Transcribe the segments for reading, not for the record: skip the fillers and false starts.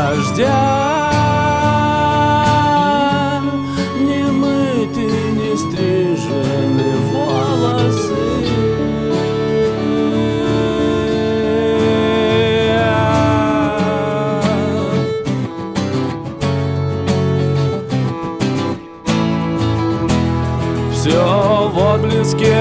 дождя. Не мыты, не стрижены волосы. Все в отблеске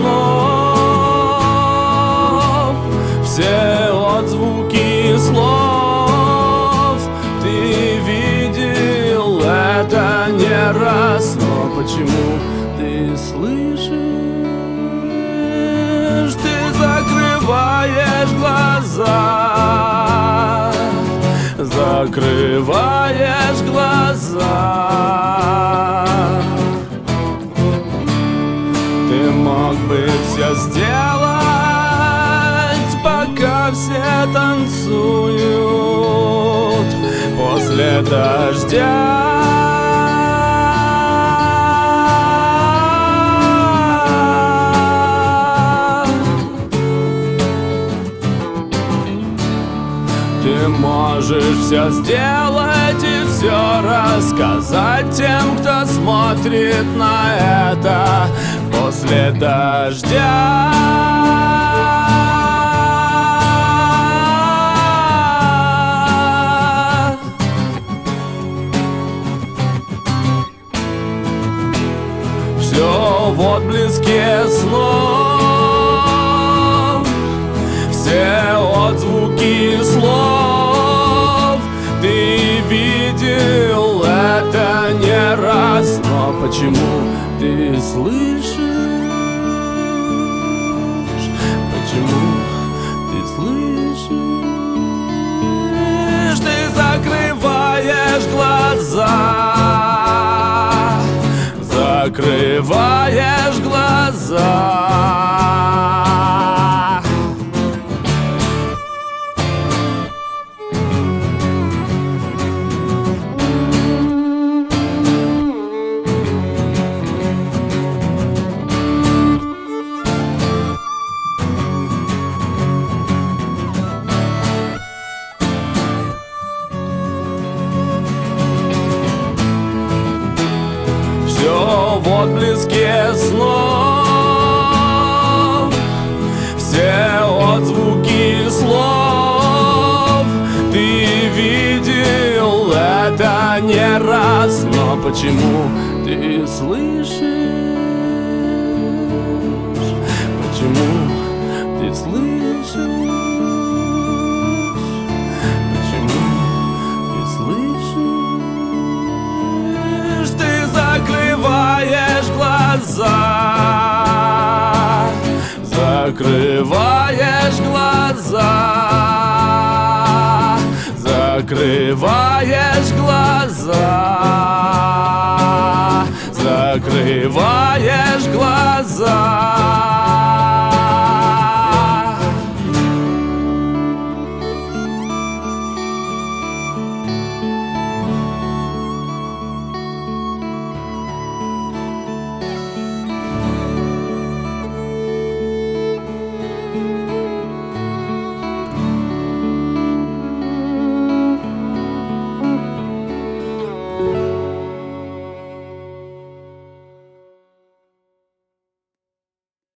снов, все отзвуки слов. Ты видел это не раз, но почему ты слышишь? Ты закрываешь глаза, закрываешь глаза. Ты мог бы все сделать, пока все танцуют после дождя. Ты можешь все сделать и все рассказать тем, кто смотрит на это после дождя. Все в отблеске снов, все отзвуки слов. Ты видел это не раз, но почему ты слышишь? Почему ты слышишь? Ты закрываешь глаза, закрываешь глаза. Все в отблеске снов, все отзвуки слов. Ты видел это не раз, но почему ты слышишь? Почему ты слышишь? Почему ты слышишь? Ты закрываешь глаза, закрываешь глаза, закрываешь глаза, закрываешь глаза.